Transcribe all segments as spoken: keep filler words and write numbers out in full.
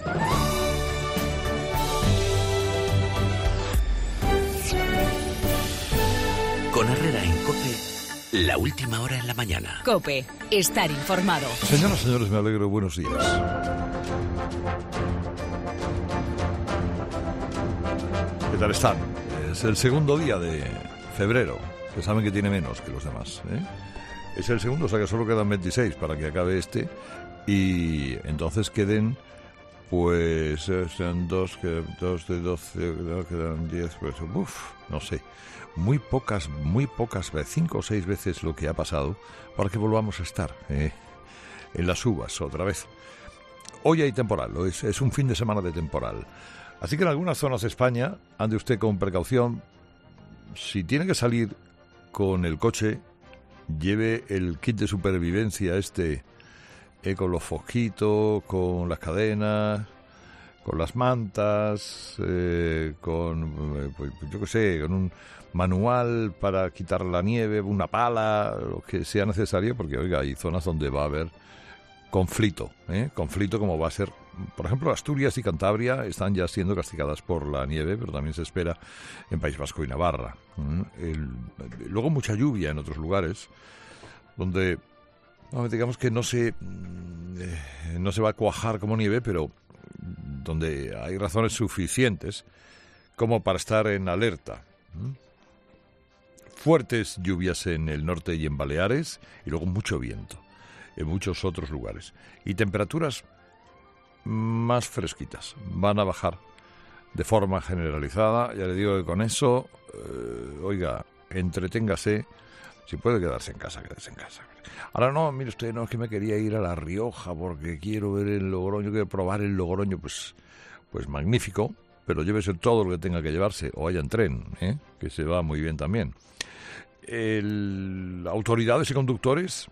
Con Herrera en COPE, la última hora en la mañana. COPE, estar informado. Señoras y señores, me alegro. Buenos días. ¿Qué tal están? Es el segundo día de febrero, que saben que tiene menos que los demás, ¿eh? Es el segundo, o sea que solo quedan veintiséis para que acabe este. Y entonces queden, pues, sean dos, que, dos de doce, quedan diez, pues, uff, no sé. Muy pocas, muy pocas veces, cinco o seis veces lo que ha pasado para que volvamos a estar eh, en las uvas otra vez. Hoy hay temporal, es, es un fin de semana de temporal. Así que en algunas zonas de España, ande usted con precaución. Si tiene que salir con el coche, lleve el kit de supervivencia este, eh, con los fosquitos, con las cadenas, con las mantas, eh, con, eh, pues, yo qué sé, con un manual para quitar la nieve, una pala, lo que sea necesario, porque, oiga, hay zonas donde va a haber conflicto, ¿eh? Conflicto como va a ser, por ejemplo, Asturias y Cantabria están ya siendo castigadas por la nieve, pero también se espera en País Vasco y Navarra. ¿eh? El, luego mucha lluvia en otros lugares, donde, no, digamos que no se, eh, no se va a cuajar como nieve, pero donde hay razones suficientes como para estar en alerta. ¿eh? Fuertes lluvias en el norte y en Baleares, y luego mucho viento en muchos otros lugares. Y temperaturas más fresquitas. Van a bajar de forma generalizada. Ya le digo que con eso, eh, oiga, entreténgase. Si puede quedarse en casa, quédese en casa. Ahora no, mire usted, no es que me quería ir a La Rioja porque quiero ver el Logroño, quiero probar el Logroño. Pues, pues magnífico, pero llévese todo lo que tenga que llevarse, o vaya en tren, ¿eh? Que se va muy bien también. El, autoridades y conductores,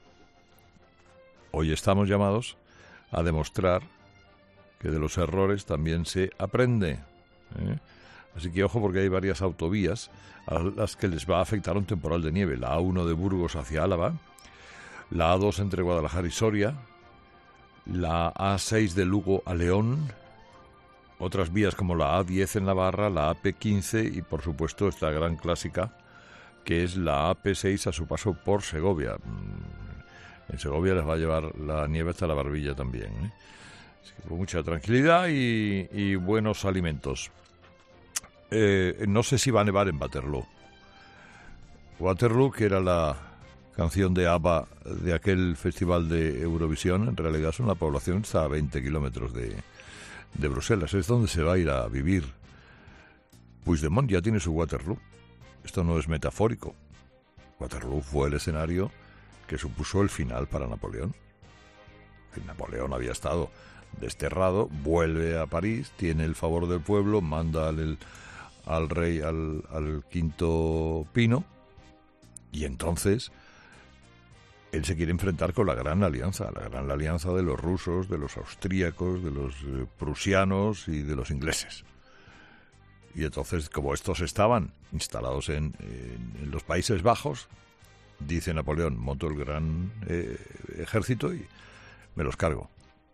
hoy estamos llamados a demostrar que de los errores también se aprende, ¿eh? Así que ojo, porque hay varias autovías a las que les va a afectar un temporal de nieve. La A uno de Burgos hacia Álava, la A dos entre Guadalajara y Soria, la A seis de Lugo a León, otras vías como la A diez en Navarra, la A P quince y, por supuesto, esta gran clásica, que es la A P seis a su paso por Segovia. En Segovia les va a llevar la nieve hasta la barbilla también, ¿eh? Así que con mucha tranquilidad y, y buenos alimentos. Eh, no sé si va a nevar en Waterloo. Waterloo, que era la canción de ABBA de aquel festival de Eurovisión, en realidad es una población que está a veinte kilómetros de, de Bruselas. Es donde se va a ir a vivir. Puigdemont ya tiene su Waterloo. Esto no es metafórico. Waterloo fue el escenario que supuso el final para Napoleón. Napoleón había estado desterrado, vuelve a París, tiene el favor del pueblo, manda al, al rey, al, al quinto Pino, y entonces él se quiere enfrentar con la Gran Alianza, la Gran Alianza de los rusos, de los austríacos, de los eh, prusianos y de los ingleses. Y entonces, como estos estaban instalados en, en, en los Países Bajos, dice Napoleón, monto el gran eh, ejército y me los cargo.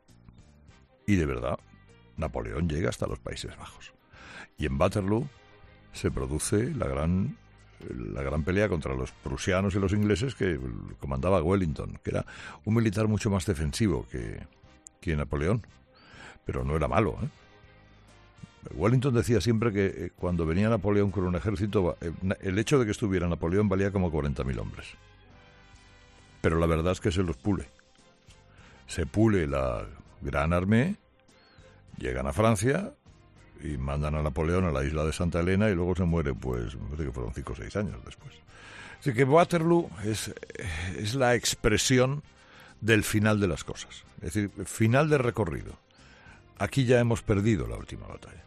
Y de verdad, Napoleón llega hasta los Países Bajos. Y en Waterloo se produce la gran, la gran pelea contra los prusianos y los ingleses que comandaba Wellington, que era un militar mucho más defensivo que, que Napoleón. Pero no era malo, ¿eh? Wellington decía siempre que eh, cuando venía Napoleón con un ejército, eh, el hecho de que estuviera Napoleón valía como cuarenta mil hombres. Pero la verdad es que se los pule. Se pule la Gran Armée, llegan a Francia y mandan a Napoleón a la isla de Santa Elena y luego se muere, pues, me parece que fueron cinco o seis años después. Así que Waterloo es, es la expresión del final de las cosas. Es decir, final de recorrido. Aquí ya hemos perdido la última batalla.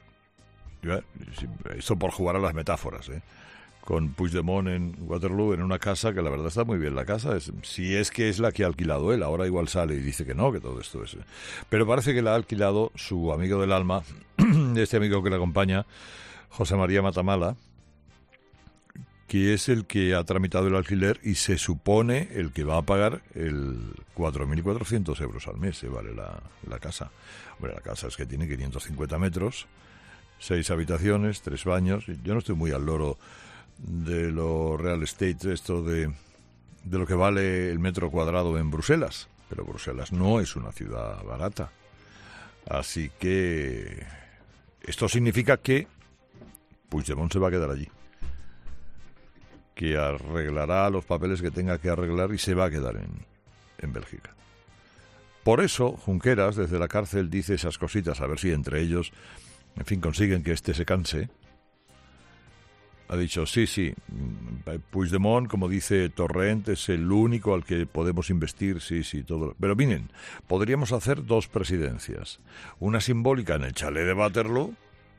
Esto por jugar a las metáforas, ¿eh? Con Puigdemont en Waterloo, en una casa que la verdad está muy bien. La casa, es, si es que es la que ha alquilado él, ahora igual sale y dice que no, que todo esto es... Pero parece que la ha alquilado su amigo del alma, este amigo que le acompaña, José María Matamala, que es el que ha tramitado el alquiler y se supone el que va a pagar el cuatro mil cuatrocientos euros al mes, se vale la, la casa. Hombre, la casa es que tiene quinientos cincuenta metros, seis habitaciones, tres baños. Yo no estoy muy al loro de lo real estate, esto de, de lo que vale el metro cuadrado en Bruselas, pero Bruselas no es una ciudad barata. Así que esto significa que Puigdemont se va a quedar allí, que arreglará los papeles que tenga que arreglar y se va a quedar en, en Bélgica. Por eso, Junqueras, desde la cárcel, dice esas cositas, a ver si entre ellos, en fin, consiguen que éste se canse. Ha dicho, sí, sí, Puigdemont, como dice Torrent, es el único al que podemos investir, sí, sí, todo. Pero miren, podríamos hacer dos presidencias. Una simbólica en el chalet de Waterloo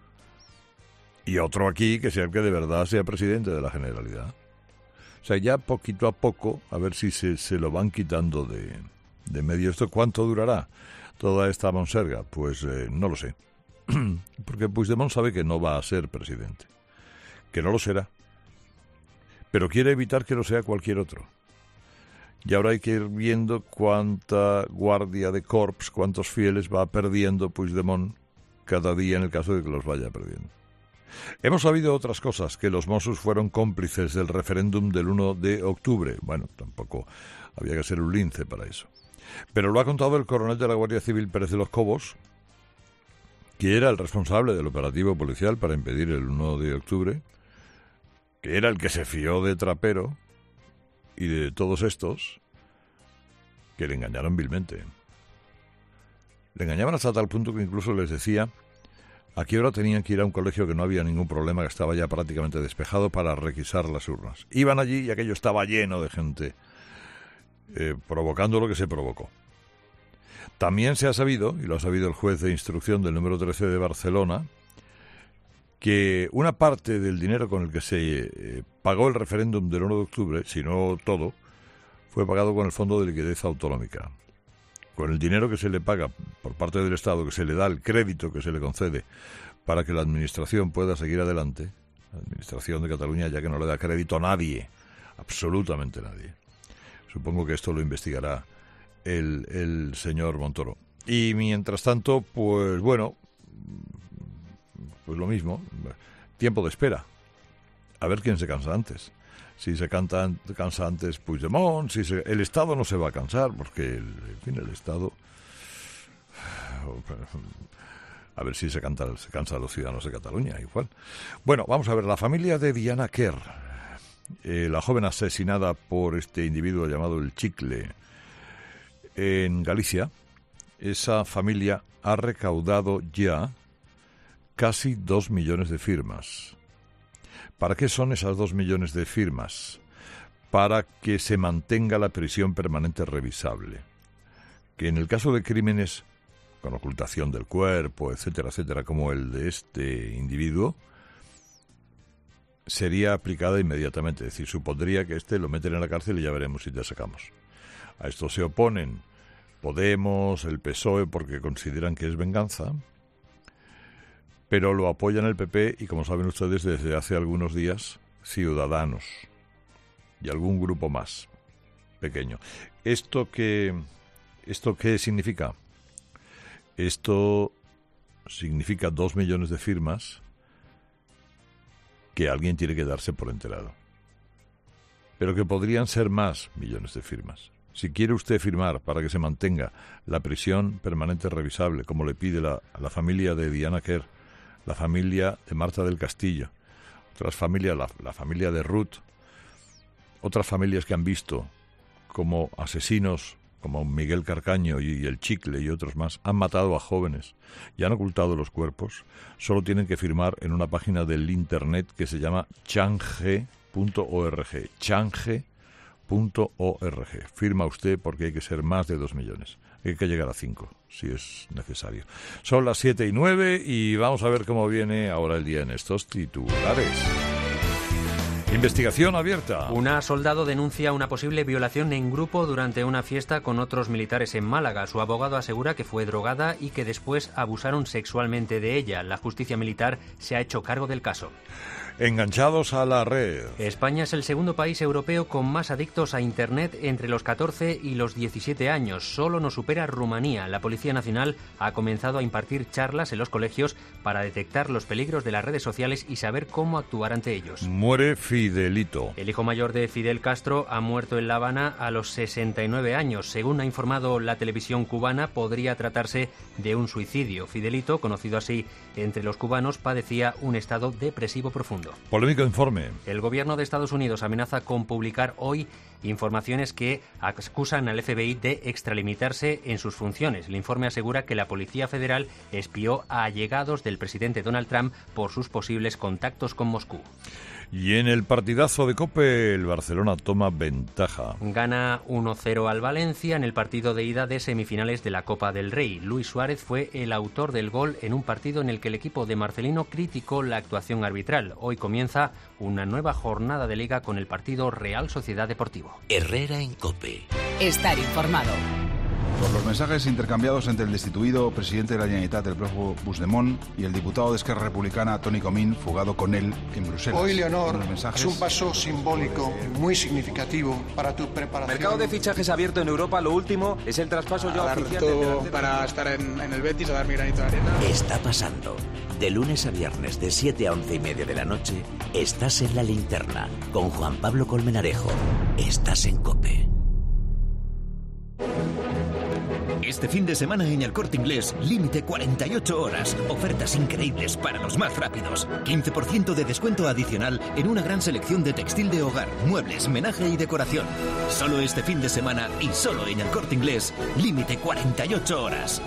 y otro aquí, que sea el que de verdad sea presidente de la Generalidad. O sea, ya poquito a poco, a ver si se, se lo van quitando de, de medio. ¿Esto cuánto durará toda esta monserga? Pues eh, no lo sé. Porque Puigdemont sabe que no va a ser presidente, que no lo será, pero quiere evitar que lo sea cualquier otro. Y ahora hay que ir viendo cuánta guardia de corps, cuántos fieles va perdiendo Puigdemont cada día en el caso de que los vaya perdiendo. Hemos sabido otras cosas, que los Mossos fueron cómplices del referéndum del uno de octubre. Bueno, tampoco había que ser un lince para eso. Pero lo ha contado el coronel de la Guardia Civil, Pérez de los Cobos, que era el responsable del operativo policial para impedir el uno de octubre, que era el que se fió de Trapero y de todos estos, que le engañaron vilmente. Le engañaban hasta tal punto que incluso les decía a qué hora tenían que ir a un colegio que no había ningún problema, que estaba ya prácticamente despejado, para requisar las urnas. Iban allí y aquello estaba lleno de gente, eh, provocando lo que se provocó. También se ha sabido, y lo ha sabido el juez de instrucción del número trece de Barcelona, que una parte del dinero con el que se eh, pagó el referéndum del uno de octubre, si no todo, fue pagado con el Fondo de Liquidez Autonómica. Con el dinero que se le paga por parte del Estado, que se le da, el crédito que se le concede para que la Administración pueda seguir adelante, la Administración de Cataluña, ya que no le da crédito a nadie, absolutamente nadie. Supongo que esto lo investigará el, el señor Montoro. Y mientras tanto, pues bueno, pues lo mismo, tiempo de espera. A ver quién se cansa antes. Si se canta, cansa antes Puigdemont, si se, el Estado no se va a cansar, porque el, en fin, el Estado... A ver si se, canta, se cansa a los ciudadanos de Cataluña, igual. Bueno, vamos a ver, la familia de Diana Kerr, eh, la joven asesinada por este individuo llamado el Chicle en Galicia, esa familia ha recaudado ya casi dos millones de firmas. ¿Para qué son esas dos millones de firmas? Para que se mantenga la prisión permanente revisable. Que en el caso de crímenes con ocultación del cuerpo, etcétera, etcétera, como el de este individuo, sería aplicada inmediatamente. Es decir, supondría que este lo meten en la cárcel y ya veremos si te sacamos. A esto se oponen Podemos, el P S O E, porque consideran que es venganza, pero lo apoyan el P P y, como saben ustedes, desde hace algunos días, Ciudadanos y algún grupo más pequeño. ¿Esto qué, esto qué significa? Esto significa dos millones de firmas que alguien tiene que darse por enterado. Pero que podrían ser más millones de firmas. Si quiere usted firmar para que se mantenga la prisión permanente revisable, como le pide la, a la familia de Diana Kerr, la familia de Marta del Castillo, otras familias, la, la familia de Ruth, otras familias que han visto como asesinos, como Miguel Carcaño y, y el Chicle y otros más, han matado a jóvenes y han ocultado los cuerpos, solo tienen que firmar en una página del internet que se llama change punto org. change punto org. Firma usted porque hay que ser más de dos millones. Hay que llegar a cinco, si es necesario. Son las siete y nueve y vamos a ver cómo viene ahora el día en estos titulares. Investigación abierta. Una soldado denuncia una posible violación en grupo durante una fiesta con otros militares en Málaga. Su abogado asegura que fue drogada y que después abusaron sexualmente de ella. La justicia militar se ha hecho cargo del caso. Enganchados a la red. España es el segundo país europeo con más adictos a Internet entre los catorce y los diecisiete años. Solo nos supera Rumanía. La Policía Nacional ha comenzado a impartir charlas en los colegios para detectar los peligros de las redes sociales y saber cómo actuar ante ellos. Muere Fidelito. El hijo mayor de Fidel Castro ha muerto en La Habana a los sesenta y nueve años. Según ha informado la televisión cubana, podría tratarse de un suicidio. Fidelito, conocido así entre los cubanos, padecía un estado depresivo profundo. Polémico informe. El gobierno de Estados Unidos amenaza con publicar hoy informaciones que acusan al F B I de extralimitarse en sus funciones. El informe asegura que la Policía Federal espió a allegados del presidente Donald Trump por sus posibles contactos con Moscú. Y en el partidazo de COPE, el Barcelona toma ventaja. Gana uno cero al Valencia en el partido de ida de semifinales de la Copa del Rey. Luis Suárez fue el autor del gol en un partido en el que el equipo de Marcelino criticó la actuación arbitral. Hoy comienza una nueva jornada de Liga con el partido Real Sociedad Deportivo. Herrera en COPE. Estar informado. Por los mensajes intercambiados entre el destituido presidente de la Generalitat, el prófugo Puigdemont, y el diputado de Esquerra Republicana, Toni Comín, fugado con él en Bruselas. Hoy, Leonor, mensajes... es un paso simbólico muy significativo para tu preparación. Mercado de fichajes abierto en Europa. Lo último es el traspaso ya oficial de para estar en, en el Betis, a dar mi granito de arena. Está pasando. De lunes a viernes, de siete a once y media de la noche, estás en La Linterna, con Juan Pablo Colmenarejo. Estás en COPE. Este fin de semana en El Corte Inglés, límite cuarenta y ocho horas. Ofertas increíbles para los más rápidos. quince por ciento de descuento adicional en una gran selección de textil de hogar, muebles, menaje y decoración. Solo este fin de semana y solo en El Corte Inglés, límite cuarenta y ocho horas.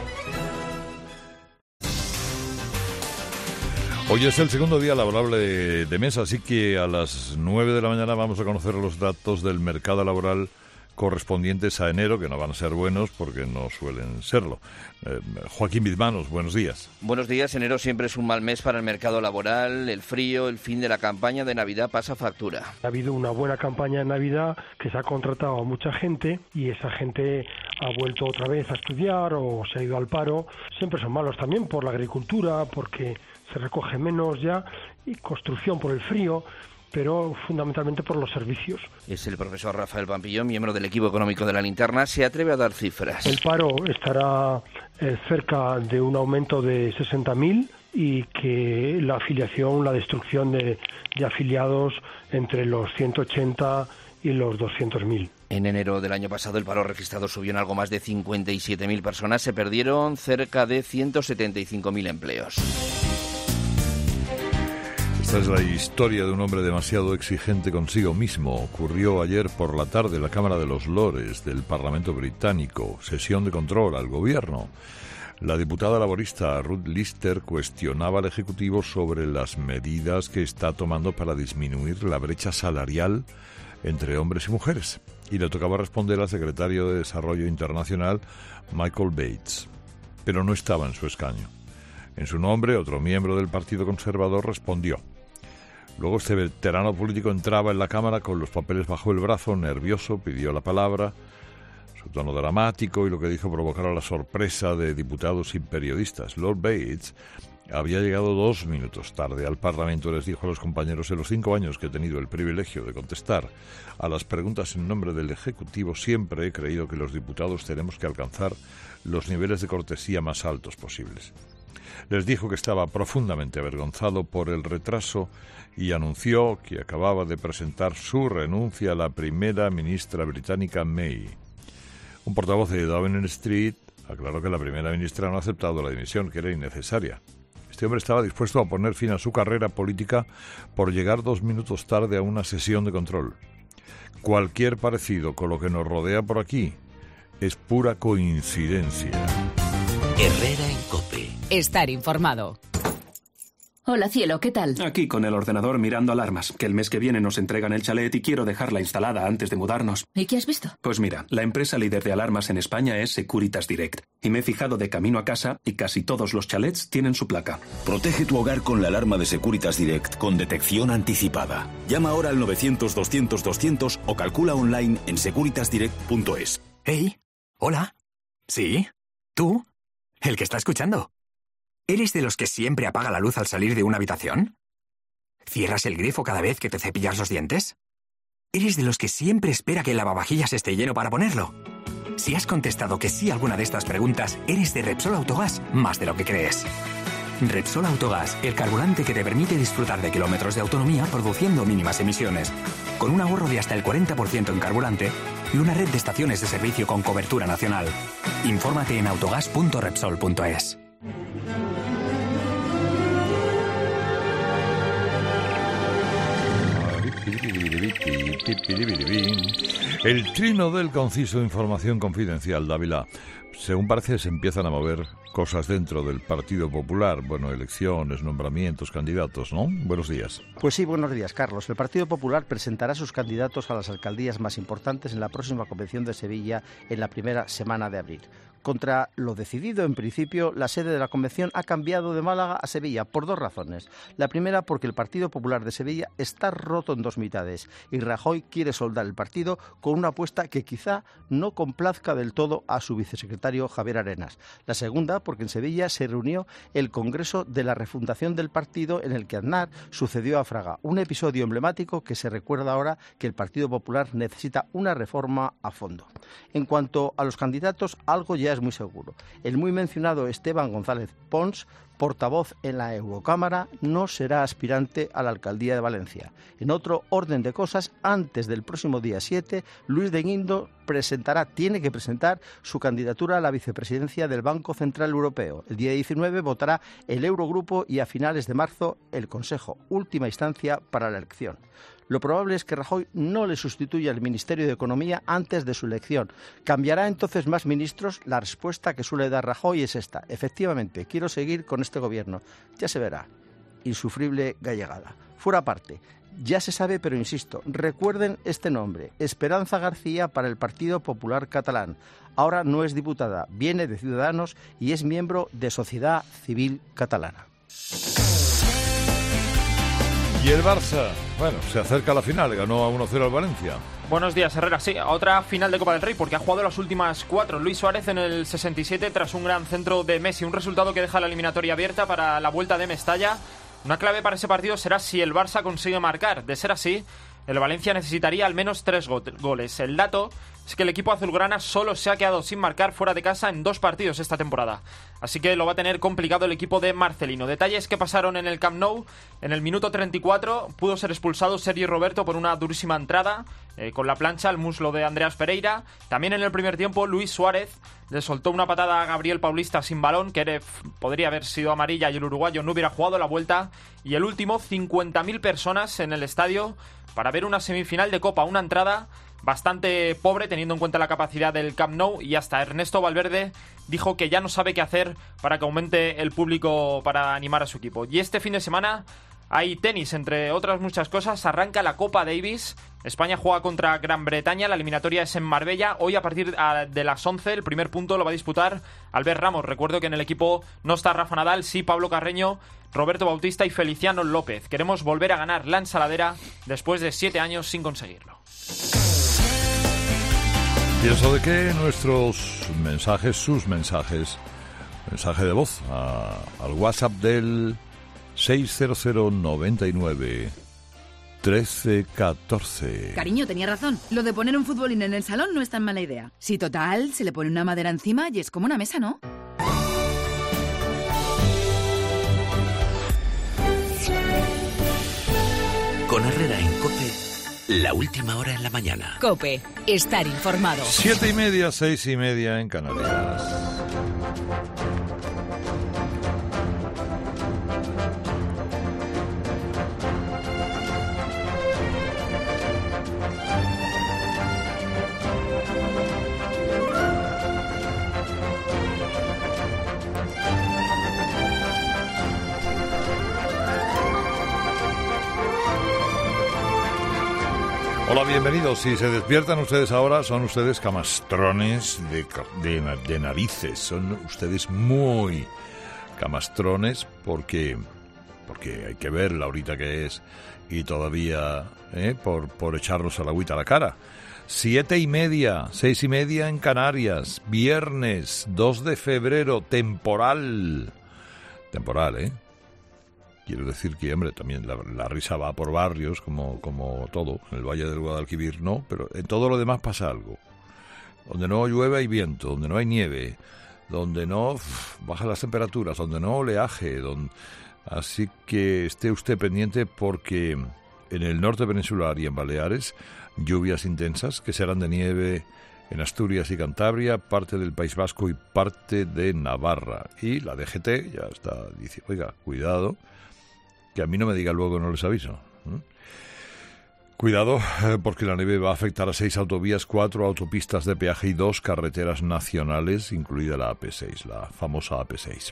Hoy es el segundo día laborable de, de mes, así que a las nueve de la mañana vamos a conocer los datos del mercado laboral correspondientes a enero, que no van a ser buenos porque no suelen serlo. Eh, Joaquín Bizmanos, buenos días. Buenos días. Enero siempre es un mal mes para el mercado laboral. El frío, el fin de la campaña de Navidad pasa factura. Ha habido una buena campaña de Navidad que se ha contratado a mucha gente y esa gente ha vuelto otra vez a estudiar o se ha ido al paro. Siempre son malos también por la agricultura, porque se recoge menos ya, y construcción por el frío, pero fundamentalmente por los servicios. Es el profesor Rafael Pampillón, miembro del equipo económico de La Linterna. Se atreve a dar cifras. El paro estará eh, cerca de un aumento de sesenta mil y que la afiliación, la destrucción de, de afiliados entre los ciento ochenta y los doscientos mil. En enero del año pasado el paro registrado subió en algo más de cincuenta y siete mil personas. Se perdieron cerca de ciento setenta y cinco mil empleos. Esta es la historia de un hombre demasiado exigente consigo mismo. Ocurrió ayer por la tarde en la Cámara de los Lores del Parlamento Británico, sesión de control al gobierno. La diputada laborista Ruth Lister cuestionaba al Ejecutivo sobre las medidas que está tomando para disminuir la brecha salarial entre hombres y mujeres. Y le tocaba responder al secretario de Desarrollo Internacional, Michael Bates. Pero no estaba en su escaño. En su nombre, otro miembro del Partido Conservador respondió. Luego este veterano político entraba en la Cámara con los papeles bajo el brazo, nervioso, pidió la palabra. Su tono dramático y lo que dijo provocaron la sorpresa de diputados y periodistas. Lord Bates había llegado dos minutos tarde al Parlamento. Les dijo a los compañeros: en los cinco años que he tenido el privilegio de contestar a las preguntas en nombre del Ejecutivo, siempre he creído que los diputados tenemos que alcanzar los niveles de cortesía más altos posibles. Les dijo que estaba profundamente avergonzado por el retraso y anunció que acababa de presentar su renuncia a la primera ministra británica May. Un portavoz de Downing Street aclaró que la primera ministra no ha aceptado la dimisión, que era innecesaria. Este hombre estaba dispuesto a poner fin a su carrera política por llegar dos minutos tarde a una sesión de control. Cualquier parecido con lo que nos rodea por aquí es pura coincidencia. Herrera en COPE. Estar informado. Hola, cielo, ¿qué tal? Aquí con el ordenador mirando alarmas, que el mes que viene nos entregan el chalet y quiero dejarla instalada antes de mudarnos. ¿Y qué has visto? Pues mira, la empresa líder de alarmas en España es Securitas Direct. Y me he fijado de camino a casa y casi todos los chalets tienen su placa. Protege tu hogar con la alarma de Securitas Direct con detección anticipada. Llama ahora al novecientos doscientos doscientos o calcula online en securitas direct punto es. Hey, hola. ¿Sí? ¿Tú? El que está escuchando. ¿Eres de los que siempre apaga la luz al salir de una habitación? ¿Cierras el grifo cada vez que te cepillas los dientes? ¿Eres de los que siempre espera que el lavavajillas esté lleno para ponerlo? Si has contestado que sí a alguna de estas preguntas, eres de Repsol Autogás más de lo que crees. Repsol Autogás, el carburante que te permite disfrutar de kilómetros de autonomía produciendo mínimas emisiones, con un ahorro de hasta el cuarenta por ciento en carburante y una red de estaciones de servicio con cobertura nacional. Infórmate en autogas punto repsol punto es. El trino del conciso Información Confidencial, Dávila. Según parece, se empiezan a mover cosas dentro del Partido Popular. Bueno, elecciones, nombramientos, candidatos, ¿no? Buenos días. Pues sí, buenos días, Carlos. El Partido Popular presentará sus candidatos a las alcaldías más importantes en la próxima convención de Sevilla en la primera semana de abril. Contra lo decidido, en principio, la sede de la convención ha cambiado de Málaga a Sevilla por dos razones. La primera, porque el Partido Popular de Sevilla está roto en dos mitades y Rajoy quiere soldar el partido con una apuesta que quizá no complazca del todo a su vicesecretario Javier Arenas. La segunda, porque en Sevilla se reunió el Congreso de la Refundación del partido en el que Aznar sucedió a Fraga. Un episodio emblemático que se recuerda ahora que el Partido Popular necesita una reforma a fondo. En cuanto a los candidatos, algo ya es muy seguro. El muy mencionado Esteban González Pons, portavoz en la Eurocámara, no será aspirante a la alcaldía de Valencia. En otro orden de cosas, antes del próximo día siete, Luis de Guindos presentará, tiene que presentar su candidatura a la vicepresidencia del Banco Central Europeo. El día diecinueve votará el Eurogrupo y a finales de marzo el Consejo, última instancia para la elección. Lo probable es que Rajoy no le sustituya al Ministerio de Economía antes de su elección. ¿Cambiará entonces más ministros? La respuesta que suele dar Rajoy es esta. Efectivamente, quiero seguir con este gobierno. Ya se verá. Insufrible gallegada. Fuera parte. Ya se sabe, pero insisto, recuerden este nombre, Esperanza García para el Partido Popular Catalán. Ahora no es diputada, viene de Ciudadanos y es miembro de Sociedad Civil Catalana. Y el Barça, bueno, se acerca a la final, ganó a uno cero al Valencia. Buenos días, Herrera. Sí, a otra final de Copa del Rey, porque ha jugado las últimas cuatro. Luis Suárez en el sesenta y siete tras un gran centro de Messi. Un resultado que deja la eliminatoria abierta para la vuelta de Mestalla. Una clave para ese partido será si el Barça consigue marcar. De ser así, el Valencia necesitaría al menos tres go- goles. El dato es que el equipo azulgrana solo se ha quedado sin marcar fuera de casa en dos partidos esta temporada. Así que lo va a tener complicado el equipo de Marcelino. Detalles que pasaron en el Camp Nou. En el minuto treinta y cuatro pudo ser expulsado Sergi Roberto por una durísima entrada eh, con la plancha al muslo de Andreas Pereira. También en el primer tiempo Luis Suárez le soltó una patada a Gabriel Paulista sin balón, que era, podría haber sido amarilla y el uruguayo no hubiera jugado la vuelta. Y el último, cincuenta mil personas en el estadio para ver una semifinal de Copa, una entrada bastante pobre teniendo en cuenta la capacidad del Camp Nou, y hasta Ernesto Valverde dijo que ya no sabe qué hacer para que aumente el público para animar a su equipo. Y este fin de semana hay tenis, entre otras muchas cosas. Arranca la Copa Davis. España juega contra Gran Bretaña. La eliminatoria es en Marbella. Hoy a partir de las once el primer punto lo va a disputar Albert Ramos. Recuerdo que en el equipo no está Rafa Nadal, sí Pablo Carreño, Roberto Bautista y Feliciano López. Queremos volver a ganar la ensaladera después de siete años sin conseguirlo. Y eso de que nuestros mensajes, sus mensajes, mensaje de voz a, al WhatsApp del seis cero cero noventa y nueve trece catorce. Cariño, tenía razón. Lo de poner un futbolín en el salón no es tan mala idea. Sí, total, se le pone una madera encima y es como una mesa, ¿no? Con Herrera en COPE, la última hora en la mañana. COPE, estar informado. Siete y media, seis y media en Canarias. Hola, bienvenidos. Si se despiertan ustedes ahora, son ustedes camastrones de, de, de narices. Son ustedes muy camastrones porque, porque hay que ver la horita que es y todavía eh, por, por echarnos el agüita a la cara. Siete y media, seis y media en Canarias, viernes dos de febrero, temporal. Temporal, ¿eh? Quiero decir que, hombre, también la, la risa va por barrios, como, como todo. En el Valle del Guadalquivir no, pero en todo lo demás pasa algo. Donde no llueve hay viento, donde no hay nieve, donde no uf, bajan las temperaturas, donde no oleaje. Donde... Así que esté usted pendiente porque en el norte peninsular y en Baleares, lluvias intensas que serán de nieve en Asturias y Cantabria, parte del País Vasco y parte de Navarra. Y la D G T ya está diciendo, oiga, cuidado, que a mí no me diga luego no les aviso. ¿eh? Cuidado, eh, porque la nieve va a afectar a seis autovías, cuatro autopistas de peaje y dos carreteras nacionales, incluida la A P seis, la famosa A P seis.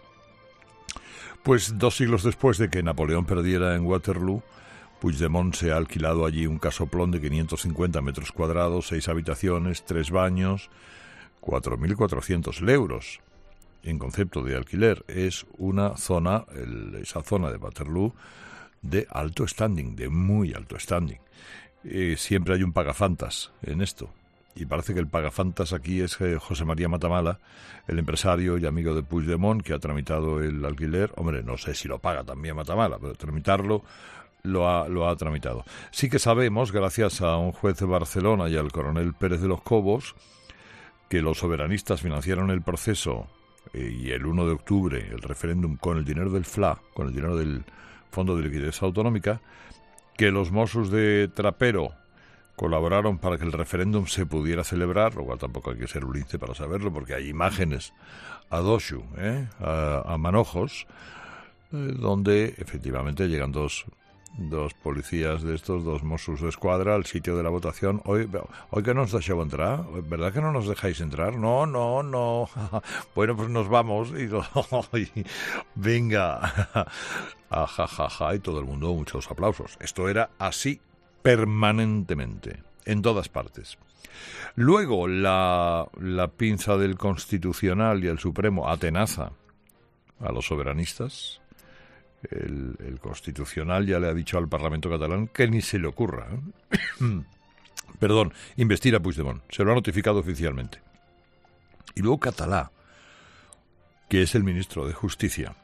Pues dos siglos después de que Napoleón perdiera en Waterloo, Puigdemont se ha alquilado allí un casoplón de quinientos cincuenta metros cuadrados, seis habitaciones, tres baños, cuatro mil cuatrocientos euros. En concepto de alquiler, es una zona, el, esa zona de Waterloo, de alto standing, de muy alto standing. Eh, siempre hay un pagafantas en esto. Y parece que el pagafantas aquí es eh, José María Matamala, el empresario y amigo de Puigdemont, que ha tramitado el alquiler. Hombre, no sé si lo paga también Matamala, pero tramitarlo lo ha, lo ha tramitado. Sí que sabemos, gracias a un juez de Barcelona y al coronel Pérez de los Cobos, que los soberanistas financiaron el proceso eh, y el uno de octubre el referéndum con el dinero del F L A, con el dinero del Fondo de Liquidez Autonómica, que los Mossos de Trapero colaboraron para que el referéndum se pudiera celebrar, lo cual tampoco hay que ser un lince para saberlo, porque hay imágenes a doshu, ¿eh? a, a manojos, eh, donde efectivamente llegan dos, dos policías de estos, dos Mossos de Escuadra al sitio de la votación. Hoy, hoy que no nos dejéis entrar, ¿verdad que no nos dejáis entrar? No, no, no. Bueno, pues nos vamos y, y venga, a ja, ja, ja, y todo el mundo muchos aplausos. Esto era así permanentemente, en todas partes. Luego, la, la pinza del Constitucional y el Supremo atenaza a los soberanistas. El, el Constitucional ya le ha dicho al Parlamento catalán que ni se le ocurra. ¿eh? Perdón, investir a Puigdemont. Se lo ha notificado oficialmente. Y luego Catalá, que es el ministro de Justicia,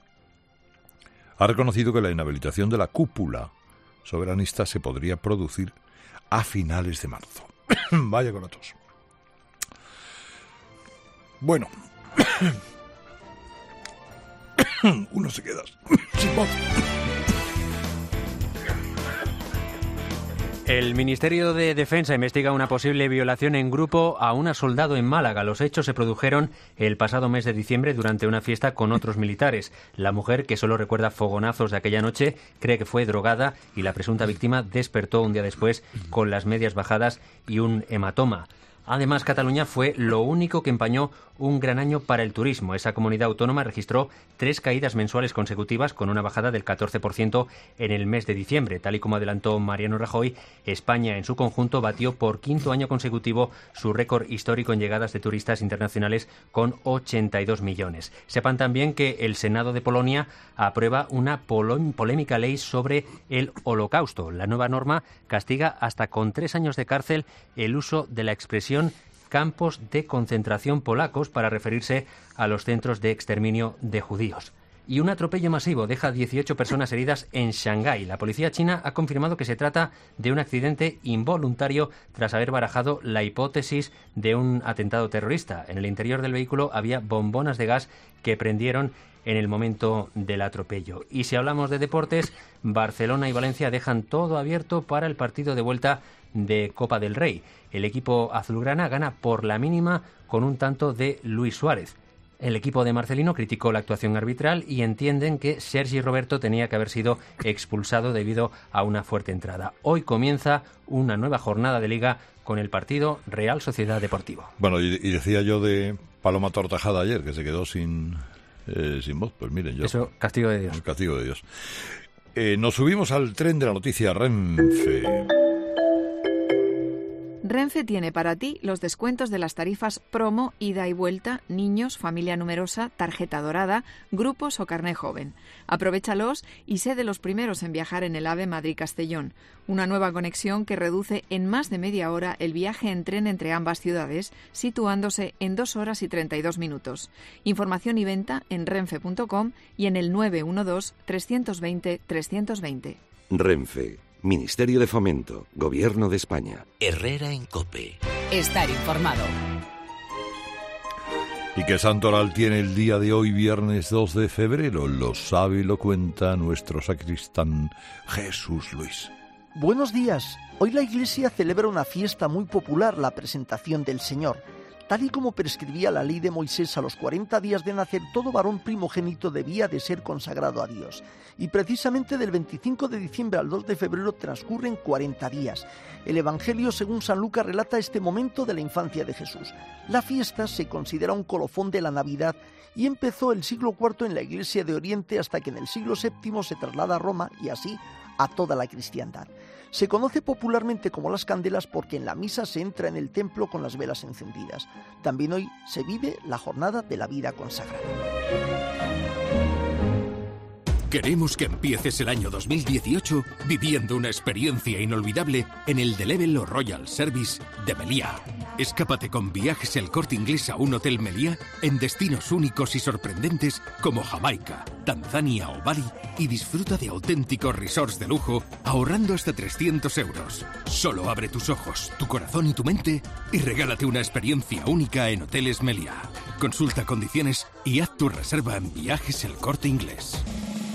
ha reconocido que la inhabilitación de la cúpula soberanista se podría producir a finales de marzo. Vaya con la tos. Bueno, uno se queda sin voz. El Ministerio de Defensa investiga una posible violación en grupo a una soldado en Málaga. Los hechos se produjeron el pasado mes de diciembre durante una fiesta con otros militares. La mujer, que solo recuerda fogonazos de aquella noche, cree que fue drogada y la presunta víctima despertó un día después con las medias bajadas y un hematoma. Además, Cataluña fue lo único que empañó un gran año para el turismo. Esa comunidad autónoma registró tres caídas mensuales consecutivas con una bajada del catorce por ciento en el mes de diciembre. Tal y como adelantó Mariano Rajoy, España en su conjunto batió por quinto año consecutivo su récord histórico en llegadas de turistas internacionales con ochenta y dos millones. Sepan también que el Senado de Polonia aprueba una polémica ley sobre el Holocausto. La nueva norma castiga hasta con tres años de cárcel el uso de la expresión campos de concentración polacos para referirse a los centros de exterminio de judíos. Y un atropello masivo deja dieciocho personas heridas en Shanghái. La policía china ha confirmado que se trata de un accidente involuntario tras haber barajado la hipótesis de un atentado terrorista. En el interior del vehículo había bombonas de gas que prendieron en el momento del atropello. Y si hablamos de deportes, Barcelona y Valencia dejan todo abierto para el partido de vuelta de Copa del Rey. El equipo azulgrana gana por la mínima con un tanto de Luis Suárez. El equipo de Marcelino criticó la actuación arbitral y entienden que Sergi Roberto tenía que haber sido expulsado debido a una fuerte entrada. Hoy comienza una nueva jornada de Liga con el partido Real Sociedad Deportivo. Bueno, y, y decía yo de Paloma Tortajada ayer, que se quedó sin, eh, sin voz. Pues miren, yo... Eso, castigo de Dios. Castigo de Dios. Eh, nos subimos al tren de la noticia Renfe. Renfe tiene para ti los descuentos de las tarifas promo, ida y vuelta, niños, familia numerosa, tarjeta dorada, grupos o carné joven. Aprovéchalos y sé de los primeros en viajar en el AVE Madrid-Castellón, una nueva conexión que reduce en más de media hora el viaje en tren entre ambas ciudades, situándose en dos horas y treinta y dos minutos. Información y venta en renfe punto com y en el nueve uno dos, tres dos cero, tres dos cero. Renfe, Ministerio de Fomento, Gobierno de España. Herrera en COPE. Estar informado. ¿Y qué santoral tiene el día de hoy, viernes dos de febrero? Lo sabe y lo cuenta nuestro sacristán Jesús Luis. Buenos días. Hoy la Iglesia celebra una fiesta muy popular, la Presentación del Señor. Tal y como prescribía la ley de Moisés, a los cuarenta días de nacer, todo varón primogénito debía de ser consagrado a Dios. Y precisamente del veinticinco de diciembre al dos de febrero transcurren cuarenta días. El Evangelio, según San Lucas, relata este momento de la infancia de Jesús. La fiesta se considera un colofón de la Navidad y empezó el siglo cuarto en la Iglesia de Oriente hasta que en el siglo séptimo se traslada a Roma y así a toda la cristiandad. Se conoce popularmente como las candelas porque en la misa se entra en el templo con las velas encendidas. También hoy se vive la jornada de la vida consagrada. Queremos que empieces el año dos mil dieciocho viviendo una experiencia inolvidable en el The Level o Royal Service de Meliá. Escápate con viajes El Corte Inglés a un hotel Meliá en destinos únicos y sorprendentes como Jamaica, Tanzania o Bali y disfruta de auténticos resorts de lujo ahorrando hasta trescientos euros. Solo abre tus ojos, tu corazón y tu mente y regálate una experiencia única en Hoteles Meliá. Consulta condiciones y haz tu reserva en Viajes El Corte Inglés.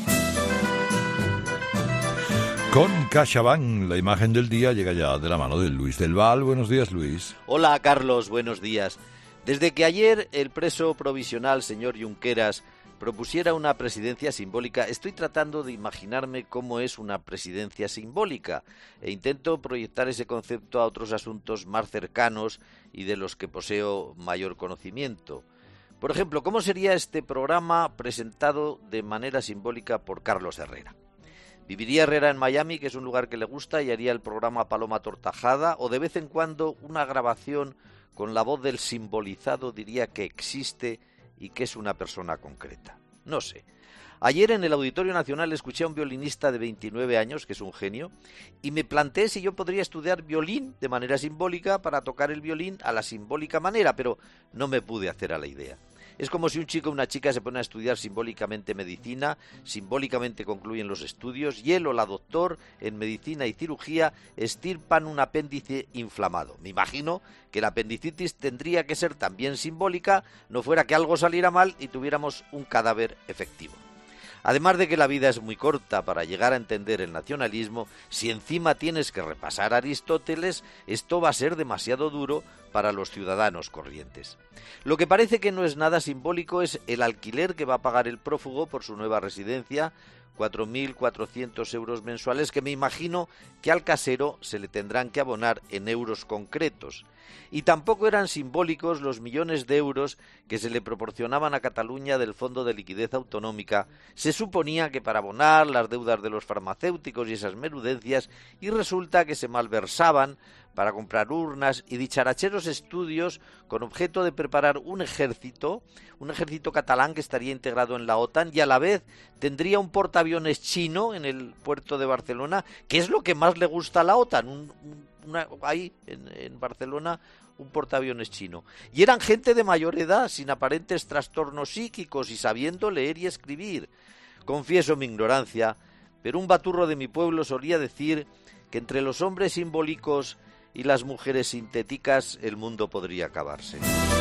Con CaixaBank, la imagen del día llega ya de la mano de Luis del Val. Buenos días, Luis. Hola, Carlos, buenos días. Desde que ayer el preso provisional señor Junqueras propusiera una presidencia simbólica, estoy tratando de imaginarme cómo es una presidencia simbólica e intento proyectar ese concepto a otros asuntos más cercanos y de los que poseo mayor conocimiento. Por ejemplo, ¿cómo sería este programa presentado de manera simbólica por Carlos Herrera? ¿Viviría Herrera en Miami, que es un lugar que le gusta, y haría el programa Paloma Tortajada? ¿O de vez en cuando una grabación con la voz del simbolizado diría que existe y que es una persona concreta? No sé. Ayer en el Auditorio Nacional escuché a un violinista de veintinueve años, que es un genio, y me planteé si yo podría estudiar violín de manera simbólica para tocar el violín a la simbólica manera, pero no me pude hacer a la idea. Es como si un chico o una chica se ponen a estudiar simbólicamente medicina, simbólicamente concluyen los estudios y él o la doctor en medicina y cirugía extirpan un apéndice inflamado. Me imagino que la apendicitis tendría que ser también simbólica, no fuera que algo saliera mal y tuviéramos un cadáver efectivo. Además de que la vida es muy corta para llegar a entender el nacionalismo, si encima tienes que repasar a Aristóteles, esto va a ser demasiado duro para los ciudadanos corrientes. Lo que parece que no es nada simbólico es el alquiler que va a pagar el prófugo por su nueva residencia, cuatro mil cuatrocientos euros mensuales, que me imagino que al casero se le tendrán que abonar en euros concretos. Y tampoco eran simbólicos los millones de euros que se le proporcionaban a Cataluña del Fondo de Liquidez Autonómica. Se suponía que para abonar las deudas de los farmacéuticos y esas menudencias, y resulta que se malversaban para comprar urnas y dicharacheros estudios con objeto de preparar un ejército, un ejército catalán que estaría integrado en la OTAN y a la vez tendría un portaaviones chino en el puerto de Barcelona, que es lo que más le gusta a la OTAN, un, una, ahí en, en Barcelona un portaaviones chino. Y eran gente de mayor edad, sin aparentes trastornos psíquicos y sabiendo leer y escribir. Confieso mi ignorancia, pero un baturro de mi pueblo solía decir que entre los hombres simbólicos y las mujeres sintéticas el mundo podría acabarse.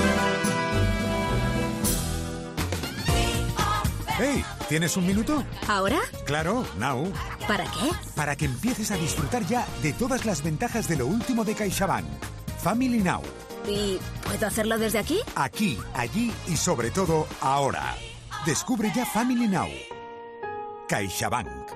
Hey, ¿tienes un minuto? ¿Ahora? Claro, now. ¿Para qué? Para que empieces a disfrutar ya de todas las ventajas de lo último de CaixaBank. Family Now. ¿Y puedo hacerlo desde aquí? Aquí, allí y sobre todo ahora. Descubre ya Family Now. CaixaBank.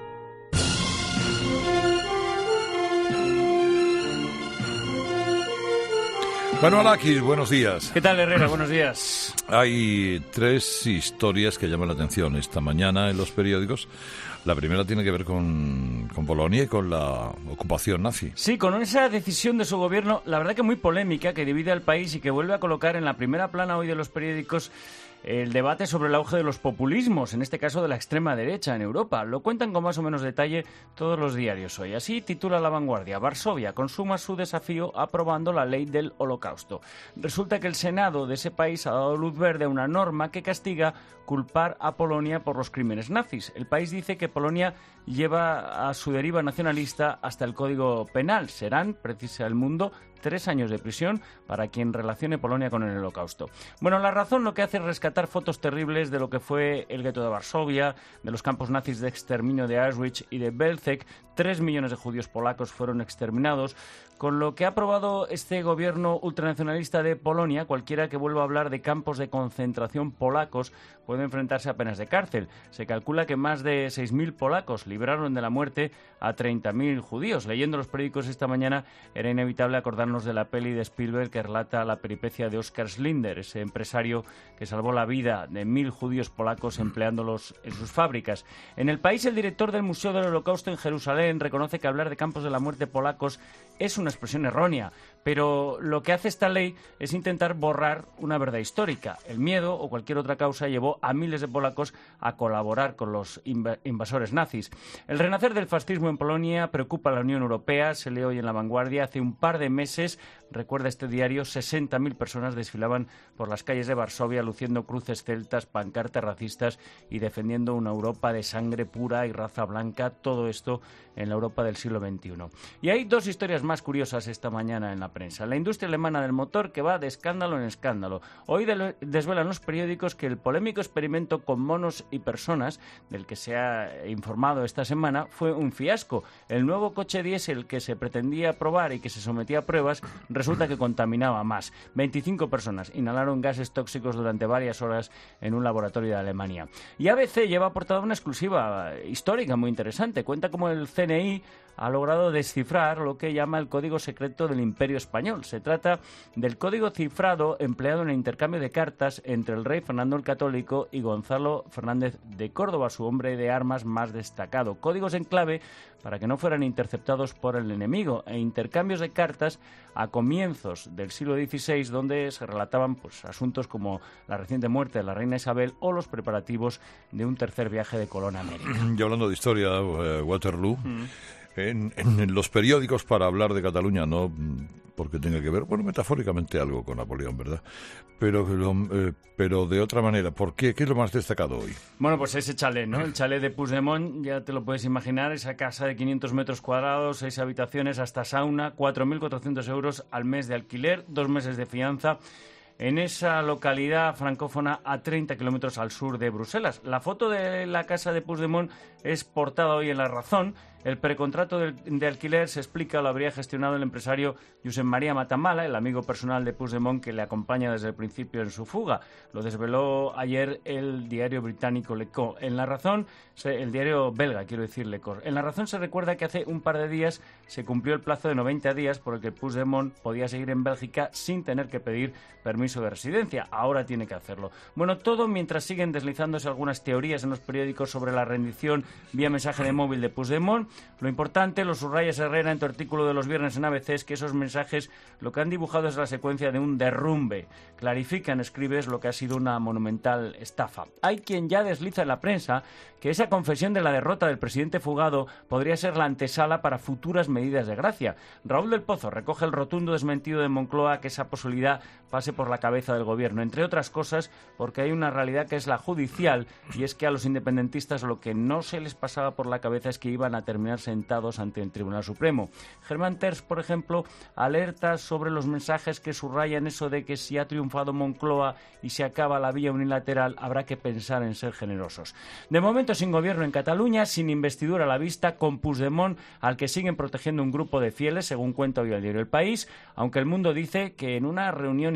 Bueno, Alakis, buenos días. ¿Qué tal, Herrera? Buenos días. Hay tres historias que llaman la atención esta mañana en los periódicos. La primera tiene que ver con, con Polonia y con la ocupación nazi. Sí, con esa decisión de su gobierno, la verdad que muy polémica, que divide al país y que vuelve a colocar en la primera plana hoy de los periódicos el debate sobre el auge de los populismos, en este caso de la extrema derecha en Europa. Lo cuentan con más o menos detalle todos los diarios hoy. Así titula La Vanguardia: Varsovia consuma su desafío aprobando la ley del Holocausto. Resulta que el Senado de ese país ha dado luz verde a una norma que castiga culpar a Polonia por los crímenes nazis. El país dice que Polonia lleva a su deriva nacionalista hasta el Código Penal. Serán, precisa El Mundo, tres años de prisión para quien relacione Polonia con el Holocausto. Bueno, La Razón lo que hace es rescatar fotos terribles de lo que fue el gueto de Varsovia, de los campos nazis de exterminio de Auschwitz y de Belzec. Tres millones de judíos polacos fueron exterminados. Con lo que ha aprobado este gobierno ultranacionalista de Polonia, cualquiera que vuelva a hablar de campos de concentración polacos puede enfrentarse a penas de cárcel. Se calcula que más de seis mil polacos libraron de la muerte a treinta mil judíos. Leyendo los periódicos esta mañana era inevitable acordarnos de la peli de Spielberg que relata la peripecia de Oskar Schindler, ese empresario que salvó la vida de mil judíos polacos empleándolos en sus fábricas. En el país, el director del Museo del Holocausto en Jerusalén reconoce que hablar de campos de la muerte polacos es una expresión errónea, pero lo que hace esta ley es intentar borrar una verdad histórica. El miedo o cualquier otra causa llevó a miles de polacos a colaborar con los invasores nazis. El renacer del fascismo en Polonia preocupa a la Unión Europea, se lee hoy en La Vanguardia. Hace un par de meses, recuerda este diario, sesenta mil personas desfilaban por las calles de Varsovia luciendo cruces celtas, pancartas racistas y defendiendo una Europa de sangre pura y raza blanca, todo esto en la Europa del siglo veintiuno. Y hay dos historias más curiosas esta mañana en la prensa. La industria alemana del motor que va de escándalo en escándalo. Hoy de desvelan los periódicos que el polémico experimento con monos y personas, del que se ha informado esta semana, fue un fiasco. El nuevo coche diésel que se pretendía probar y que se sometía a pruebas resulta que contaminaba más. veinticinco personas inhalaron gases tóxicos durante varias horas en un laboratorio de Alemania. Y A B C lleva aportada una exclusiva histórica muy interesante. Cuenta cómo el C N I ha logrado descifrar lo que llama el código secreto del Imperio Español. Se trata del código cifrado empleado en el intercambio de cartas entre el rey Fernando el Católico y Gonzalo Fernández de Córdoba, su hombre de armas más destacado. Códigos en clave para que no fueran interceptados por el enemigo, e intercambios de cartas a comienzos del siglo dieciséis, donde se relataban pues, asuntos como la reciente muerte de la reina Isabel o los preparativos de un tercer viaje de Colón a América. Y hablando de historia, eh, Waterloo, mm. en, en los periódicos para hablar de Cataluña, no porque tenga que ver, bueno, metafóricamente algo con Napoleón, ¿verdad? Pero, eh, pero de otra manera, ¿por qué? ¿Qué es lo más destacado hoy? Bueno, pues ese chalet, ¿no? El chalet de Puigdemont, ya te lo puedes imaginar, esa casa de quinientos metros cuadrados, seis habitaciones, hasta sauna, cuatro mil cuatrocientos euros al mes de alquiler, dos meses de fianza, en esa localidad francófona a treinta kilómetros al sur de Bruselas. La foto de la casa de Puigdemont es portada hoy en La Razón. El precontrato de, de alquiler, se explica, lo habría gestionado el empresario Josep María Matamala, el amigo personal de Puigdemont que le acompaña desde el principio en su fuga. Lo desveló ayer el diario británico L'Echo. En La Razón, se, el diario belga, quiero decir, L'Echo. En La Razón se recuerda que hace un par de días se cumplió el plazo de noventa días por el que Puigdemont podía seguir en Bélgica sin tener que pedir permiso de residencia. Ahora tiene que hacerlo. Bueno, todo mientras siguen deslizándose algunas teorías en los periódicos sobre la rendición vía mensaje de móvil de Puigdemont. Lo importante, lo subraya Herrera en tu artículo de los viernes en A B C, es que esos mensajes lo que han dibujado es la secuencia de un derrumbe. Clarifican, escribes, lo que ha sido una monumental estafa. Hay quien ya desliza en la prensa que esa confesión de la derrota del presidente fugado podría ser la antesala para futuras medidas de gracia. Raúl del Pozo recoge el rotundo desmentido de Moncloa que esa posibilidad pase por la cabeza del gobierno, entre otras cosas porque hay una realidad que es la judicial, y es que a los independentistas lo que no se les pasaba por la cabeza es que iban a terminar sentados ante el Tribunal Supremo. Germán Terz, por ejemplo, alerta sobre los mensajes que subrayan eso de que si ha triunfado Moncloa y se acaba la vía unilateral, habrá que pensar en ser generosos. De momento, sin gobierno en Cataluña, sin investidura a la vista, con Puigdemont al que siguen protegiendo un grupo de fieles, según cuenta hoy el diario El País, aunque El Mundo dice que en una reunión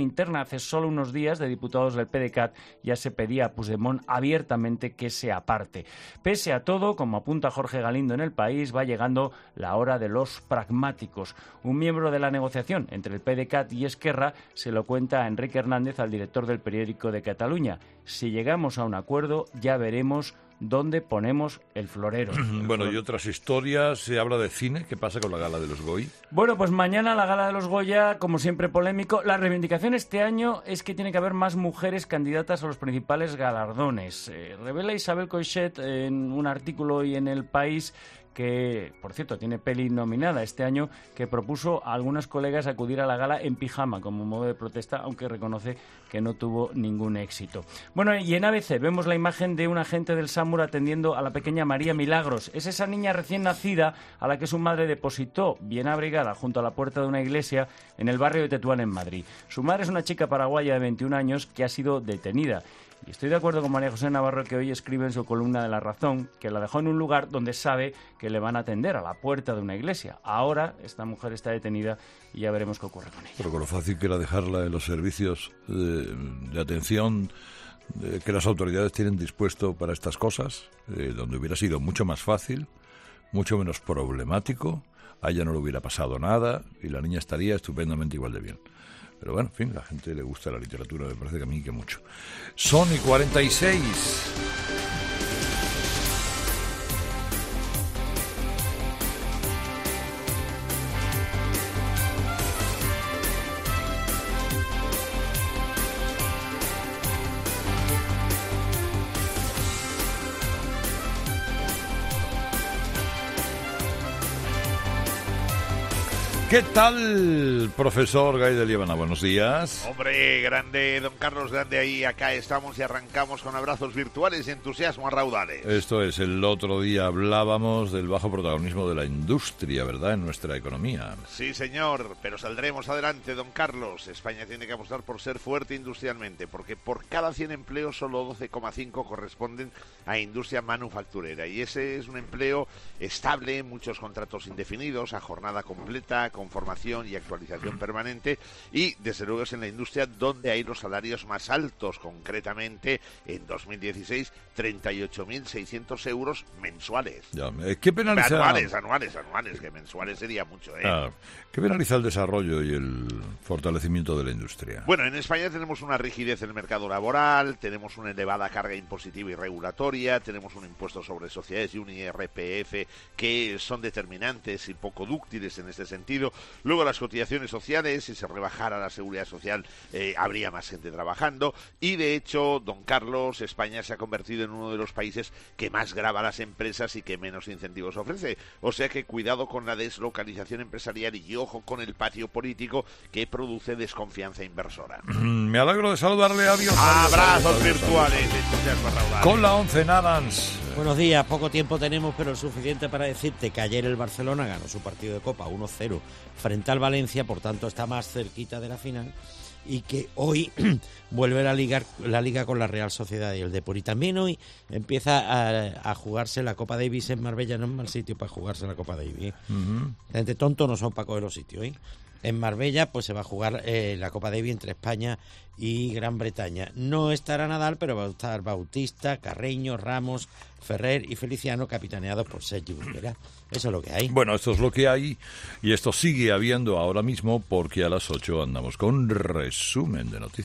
interna hace solo unos días de diputados del P D C A T ya se pedía a Puigdemont abiertamente que se aparte. Pese a todo, como apunta Jorge Galindo en El País, va llegando la hora de los pragmáticos. Un miembro de la negociación entre el P D C A T y Esquerra se lo cuenta a Enrique Hernández, al director del Periódico de Cataluña. Si llegamos a un acuerdo, ya veremos dónde ponemos el florero. Bueno, y otras historias, se habla de cine, ¿qué pasa con la gala de los Goy? Bueno, pues mañana la gala de los Goya, como siempre polémico. La reivindicación este año es que tiene que haber más mujeres candidatas a los principales galardones. Eh, revela Isabel Coixet en un artículo hoy en El País que, por cierto, tiene peli nominada este año, que propuso a algunas colegas acudir a la gala en pijama como modo de protesta, aunque reconoce que no tuvo ningún éxito. Bueno, y en A B C vemos la imagen de un agente del SAMUR atendiendo a la pequeña María Milagros. Es esa niña recién nacida a la que su madre depositó bien abrigada junto a la puerta de una iglesia en el barrio de Tetuán, en Madrid. Su madre es una chica paraguaya de veintiún años que ha sido detenida. Y estoy de acuerdo con María José Navarro, que hoy escribe en su columna de La Razón que la dejó en un lugar donde sabe que le van a atender, a la puerta de una iglesia. Ahora esta mujer está detenida y ya veremos qué ocurre con ella. Pero con lo fácil que era dejarla en los servicios de, de atención de, que las autoridades tienen dispuesto para estas cosas, eh, donde hubiera sido mucho más fácil, mucho menos problemático, a ella no le hubiera pasado nada y la niña estaría estupendamente igual de bien. Pero bueno, en fin, a la gente le gusta la literatura, me parece que a mí que mucho. Son y cuarenta y seis. ¿Qué tal, profesor Gay de Liébana? Buenos días. Hombre, grande, don Carlos, grande ahí. Acá estamos y arrancamos con abrazos virtuales y entusiasmo a raudales. Esto es, el otro día hablábamos del bajo protagonismo de la industria, ¿verdad?, en nuestra economía. Sí, señor, pero saldremos adelante, don Carlos. España tiene que apostar por ser fuerte industrialmente, porque por cada cien empleos solo doce coma cinco corresponden a industria manufacturera. Y ese es un empleo estable, muchos contratos indefinidos, a jornada completa, con formación y actualización permanente, y desde luego es en la industria donde hay los salarios más altos, concretamente en dos mil dieciséis treinta y ocho mil seiscientos euros mensuales. Ya, ¿qué penaliza? Anuales, anuales, anuales, que mensuales sería mucho, ¿eh? Ah, ¿qué penaliza el desarrollo y el fortalecimiento de la industria? Bueno, en España tenemos una rigidez en el mercado laboral, tenemos una elevada carga impositiva y regulatoria, tenemos un impuesto sobre sociedades y un I R P F que son determinantes y poco dúctiles en este sentido. Luego las cotizaciones sociales, si se rebajara la seguridad social, eh, habría más gente trabajando, y de hecho, don Carlos, España se ha convertido en uno de los países que más grava a las empresas y que menos incentivos ofrece. O sea que cuidado con la deslocalización empresarial y ojo con el patio político que produce desconfianza inversora. Me alegro de saludarle, adiós. Abrazos virtuales. Con la once en Adams. Buenos días, poco tiempo tenemos, pero suficiente para decirte que ayer el Barcelona ganó su partido de Copa uno cero frente al Valencia, por tanto está más cerquita de la final, y que hoy vuelve la liga, la liga con la Real Sociedad y el Depor. Y también hoy empieza a, a jugarse la Copa Davis en Marbella. No es mal sitio para jugarse la Copa Davis, ¿eh? Uh-huh. La gente tonto no son para coger los sitios, ¿eh? En Marbella pues se va a jugar eh, la Copa Davis entre España y Gran Bretaña. No estará Nadal, pero va a estar Bautista, Carreño, Ramos, Ferrer y Feliciano, capitaneados por Sergio Busquets. Eso es lo que hay. Bueno, esto es lo que hay, y esto sigue habiendo ahora mismo, porque a las ocho andamos con resumen de noticias.